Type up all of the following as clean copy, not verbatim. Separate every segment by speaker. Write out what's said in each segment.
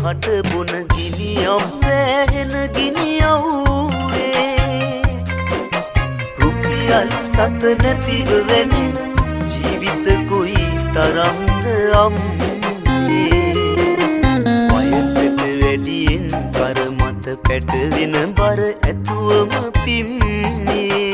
Speaker 1: හට බොන ගිනියම් වැහෙන ගිනියව්වේ රුපියල් සත නැතිව වෙන්නේ ජීවිත කොයි තරම්ද අම්මේ වයසට වැඩියෙන් කර මත පැටවෙන බර ඇතුවම පිම්මේ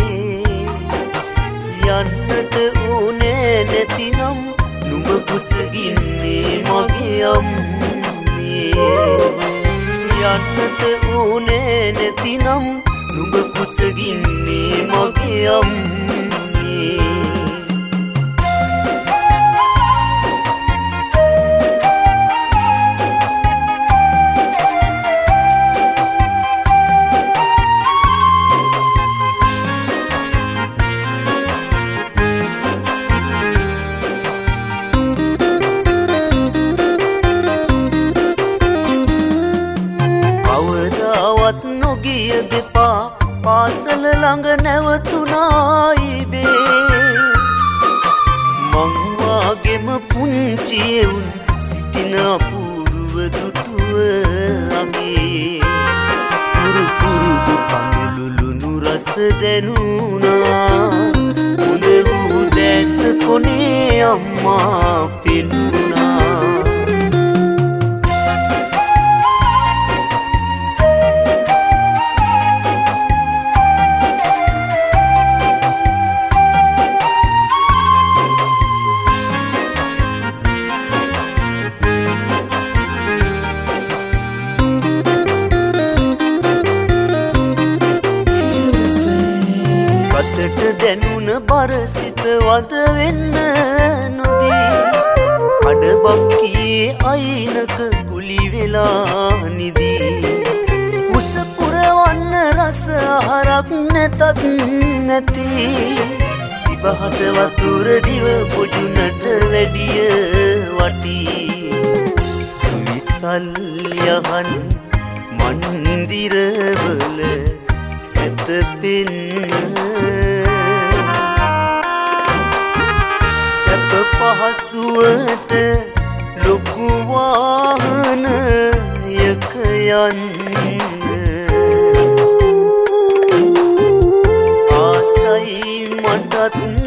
Speaker 1: යන්නට ඕනේ නැතිනම් නුඹ කුසගින්නේ මගේ අම්මේ යන්නට ඕනේ නැතිනම් නුඹ කුසගින්නේ මගේ අම්මේ නොගිය දෙපා පාසල ළඟ නැවතුනායි බේ මං වාගෙම පුංචි එවුන් සිටින අපූර්ව දුටුව අගේ පුරු පුරුදු පඳුළුණු රස දැනුණා හොඳ වූ දැස කොනේ අම්මා පෙනුණා දැනුන බර සිත වද වෙන්න නොදී කඩබක්කියේ අයිනක කුලි වෙලා නිදී කුස පුරවන්න රස ආහාරක් නැතත් නැති ඉබහට වතුර දිව පොජුනට වැඩිය වටී සුවිසල් යහන් මන්දිරවල සැතපෙන්න පහසුවට ලොකු වාහනයක යන්න ආසයි මටත්